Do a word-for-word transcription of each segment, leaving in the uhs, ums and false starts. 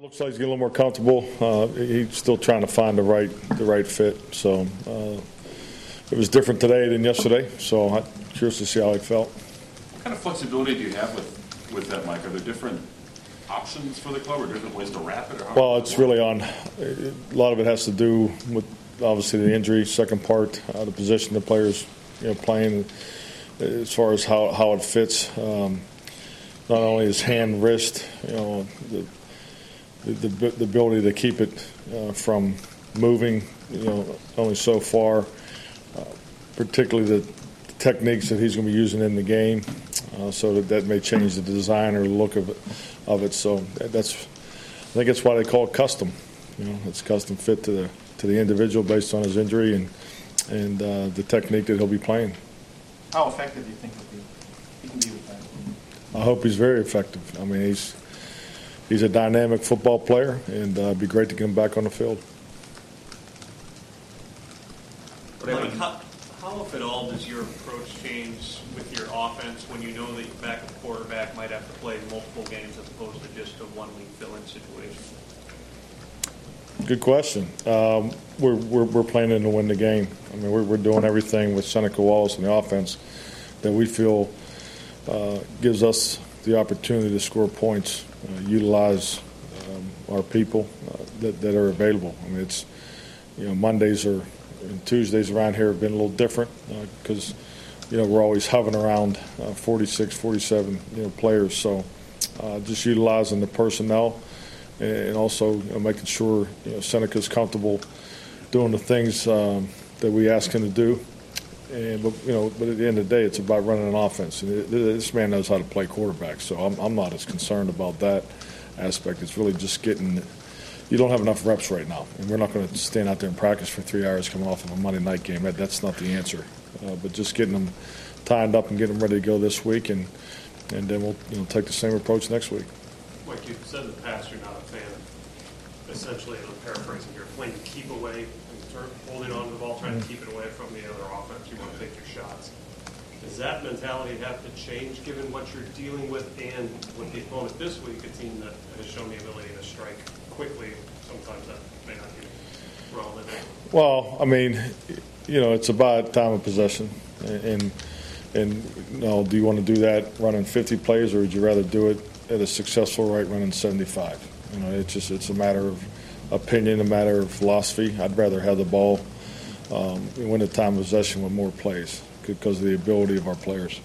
Looks like he's getting a little more comfortable. Uh, he's still trying to find the right the right fit. So uh, it was different today than yesterday. So I'm curious to see how he felt. What kind of flexibility do you have with, with that, Mike? Are there different options for the club or different ways to wrap it? Or how well, it's really on. A lot of it has to do with obviously the injury, second part, uh, the position the players you know playing, as far as how how it fits. Um, not only his hand, wrist, you know. The, The, the, the ability to keep it uh, from moving, you know, only so far, uh, particularly the techniques that he's going to be using in the game, uh, so that that may change the design or look of it. Of it. So that's, I think that's why they call it custom. You know, it's custom fit to the to the individual based on his injury and and uh, the technique that he'll be playing. How effective do you think he'll be? He can be with that. I hope he's very effective. I mean, he's. He's a dynamic football player, and uh, it'd be great to get him back on the field. Mike, how, how, if at all, does your approach change with your offense when you know that your backup quarterback might have to play multiple games as opposed to just a one-week fill-in situation? Good question. Um, we're, we're we're planning to win the game. I mean, we're we're doing everything with Seneca Wallace and the offense that we feel uh, gives us the opportunity to score points. Uh, utilize um, our people uh, that, that are available. I mean, it's you know Mondays or and Tuesdays around here have been a little different because uh, you know we're always hovering around uh, forty-six, forty-seven you know players. So uh, just utilizing the personnel and also you know, making sure you know Seneca's comfortable doing the things um, that we ask him to do. And but you know, but at the end of the day, it's about running an offense. And it, this man knows how to play quarterback, so I'm, I'm not as concerned about that aspect. It's really just getting. You don't have enough reps right now, and we're not going to stand out there and practice for three hours coming off of a Monday night game. That, that's not the answer. Uh, but just getting them tied up and getting them ready to go this week, and and then we'll you know take the same approach next week. Like you've said in the past, you're not a fan of, essentially, and I'm paraphrasing here, playing to keep away. Holding on to the ball, trying to keep it away from the other offense. You want to take your shots. Does that mentality have to change given what you're dealing with and with the opponent this week, a team that has shown the ability to strike quickly? Sometimes that may not be relevant. Well, I mean, you know, it's about time of possession. And, and you know, do you want to do that running fifty plays, or would you rather do it at a successful rate running seventy-five? You know, it's just it's a matter of opinion, a matter of philosophy. I'd rather have the ball um, win the time of possession with more plays because of the ability of our players.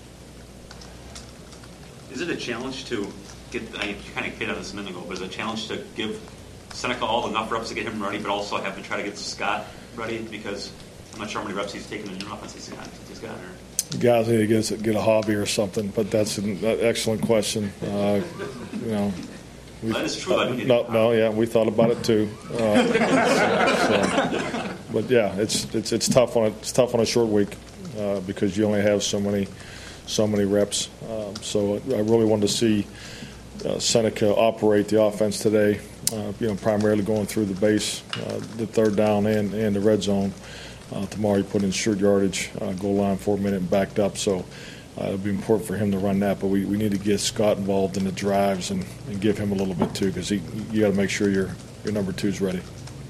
Is it a challenge to get, I kind of hit on this a minute ago, but is it a challenge to give Seneca all enough reps to get him ready, but also have to try to get Scott ready? Because I'm not sure how many reps he's taken in an offense he's got. He's got or... Guys need to get, get a hobby or something, but that's an excellent question. Uh, you know. We, that is true. Uh, no, no, yeah, we thought about it too. Uh, so, but yeah, it's it's it's tough on a, it's tough on a short week uh, because you only have so many so many reps. Um, so I really wanted to see uh, Seneca operate the offense today. Uh, you know, primarily going through the base, uh, the third down and and the red zone. Uh, tomorrow, you put in short yardage, uh, goal line, four minute, and backed up. So. Uh, it'll be important for him to run that, but we, we need to get Scott involved in the drives and, and give him a little bit too, because he you got to make sure your your number two is ready.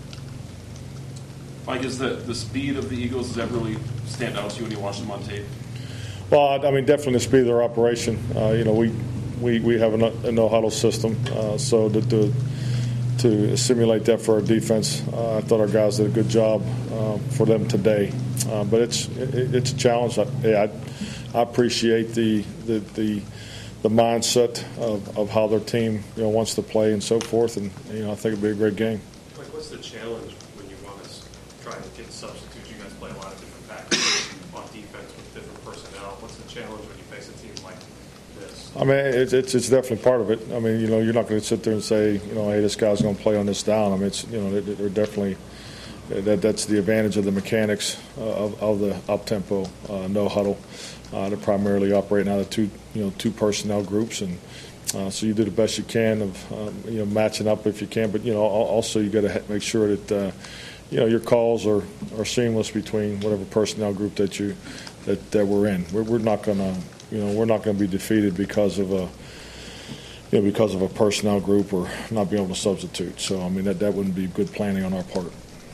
Mike, is the the speed of the Eagles, does that really stand out to you when you watch them on tape? Well, I mean, definitely the speed of their operation. Uh, you know, we we, we have a no, a no huddle system, uh, so to, to to simulate that for our defense, uh, I thought our guys did a good job uh, for them today. Uh, but it's it, it's a challenge. I, yeah, I, I appreciate the the, the the mindset of, of how their team you know wants to play and so forth, and you know I think it'll be a great game. Like, what's the challenge when you want to try to get substitutes? You guys play a lot of different packages on defense with different personnel. What's the challenge when you face a team like this? I mean, it's it's, it's definitely part of it. I mean, you know, you're not going to sit there and say, you know, hey, this guy's going to play on this down. I mean, it's you know, they're definitely. That that's the advantage of the mechanics uh, of, of the up tempo, uh, no huddle. Uh, they're primarily operating out of two, you know, two personnel groups, and uh, so you do the best you can of, um, you know, matching up if you can. But you know, also you got to make sure that, uh, you know, your calls are, are seamless between whatever personnel group that you that, that we're in. We're, we're not gonna, you know, we're not gonna be defeated because of a, you know, because of a personnel group or not being able to substitute. So, I mean, that, that wouldn't be good planning on our part.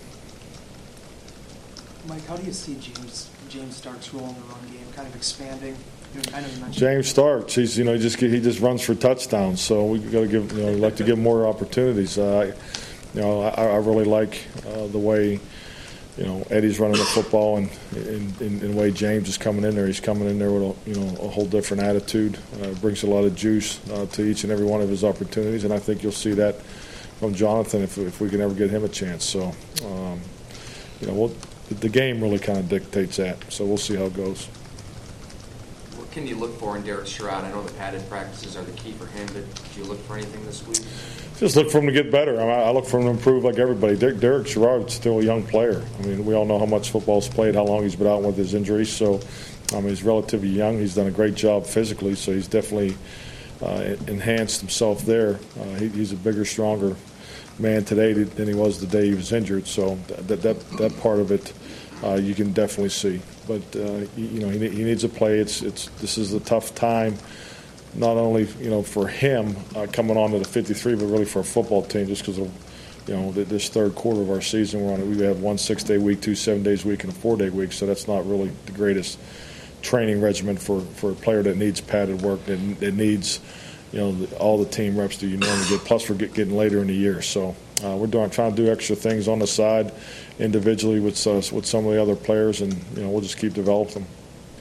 Mike, how do you see James James Stark's role in the run game kind of expanding? You know, I know you mentioned James Starks, he's you know he just he just runs for touchdowns, so we got to give you know like to give him more opportunities. Uh, you know, I, I really like uh, the way you know Eddie's running the football, and in, in, in the way James is coming in there. He's coming in there with a you know a whole different attitude. Uh, brings a lot of juice uh, to each and every one of his opportunities, and I think you'll see that from Jonathan if if we can ever get him a chance. So, um, you know, we'll, the game really kind of dictates that. So we'll see how it goes. What can you look for in Derek Sherrod? I know the padded practices are the key for him, but do you look for anything this week? Just look for him to get better. I, mean, I look for him to improve like everybody. Derek, Derek Sherrod's still a young player. I mean, we all know how much football's played, how long he's been out with his injuries. So, I mean, he's relatively young. He's done a great job physically, so he's definitely uh, enhanced himself there. Uh, he, he's a bigger, stronger man today than he was the day he was injured. So that that that part of it, uh, you can definitely see. But uh, you know, he, he needs to play. It's it's this is a tough time. Not only you know for him uh, coming on to the fifty-three, but really for a football team, just because of you know this third quarter of our season. We're on it. We have one six-day week, two seven days a week, and a four-day week. So that's not really the greatest training regimen for, for a player that needs padded work, that, that needs you know the, all the team reps that you normally get. Plus, we're get, getting later in the year, so uh, we're doing trying to do extra things on the side, individually with uh, with some of the other players, and you know we'll just keep developing them.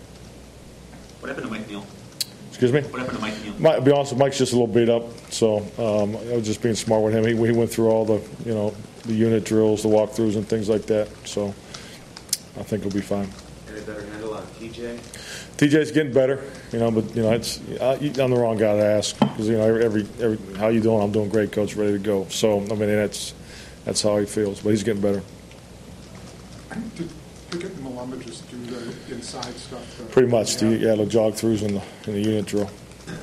What happened to Mike Neal? Excuse me? What happened to Mike Neal? Mike, to be honest, Mike's just a little beat up, so um, I was just being smart with him. He, he went through all the, you know, the unit drills, the walkthroughs, and things like that. So I think he'll be fine. Any better handle on T J? T J's getting better, you know, but you know, it's I, I'm the wrong guy to ask because you know every, every how you doing? I'm doing great, coach, ready to go. So I mean, that's that's how he feels, but he's getting better. Did Pickett and Malumba just do the inside stuff? Uh, Pretty much, the, yeah, the jog throughs in the in the unit drill.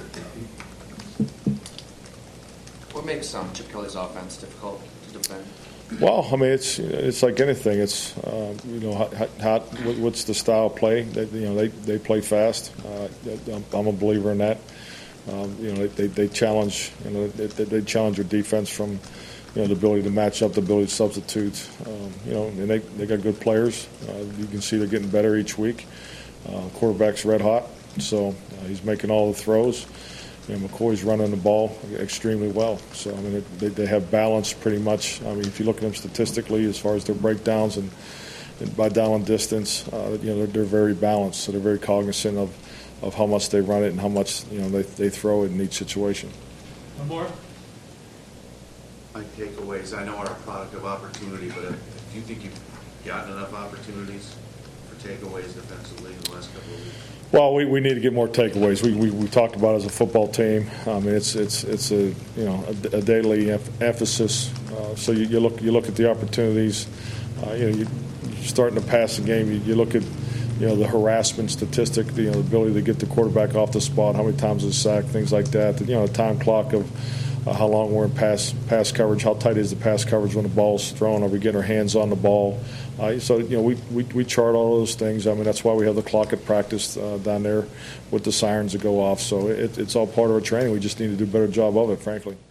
What makes um, Chip Kelly's offense difficult to defend? Well, I mean, it's it's like anything. It's uh, you know, how, how, what's the style of play? They, you know, they, they play fast. Uh, I'm a believer in that. Um, you know, they, they challenge. You know, they, they challenge your defense from you know the ability to match up, the ability to substitute. Um, you know, and they they got good players. Uh, you can see they're getting better each week. Uh, quarterback's red hot, so uh, he's making all the throws. You know, McCoy's running the ball extremely well. So, I mean, they, they have balance pretty much. I mean, if you look at them statistically as far as their breakdowns and, and by down and distance, uh, you know, they're, they're very balanced. So they're very cognizant of, of how much they run it and how much, you know, they, they throw it in each situation. One more? My takeaways, I know are a product of opportunity, but uh, do you think you've gotten enough opportunities for takeaways defensively in the last couple of weeks? Well, we, we need to get more takeaways. We, we we talked about it as a football team. I mean, it's it's it's a you know a, a daily em- emphasis. Uh, so you, you look you look at the opportunities. Uh, you know, you, you're starting to pass the game. You, you look at you know the harassment statistic. The, you know, the ability to get the quarterback off the spot. How many times is sacked? Things like that. You know, the time clock of uh, how long we're in pass pass coverage. How tight is the pass coverage when the ball's thrown? Are we getting our hands on the ball? Uh, so, you know, we, we, we chart all those things. I mean, that's why we have the clock at practice uh, down there with the sirens that go off. So it, it's all part of our training. We just need to do a better job of it, frankly.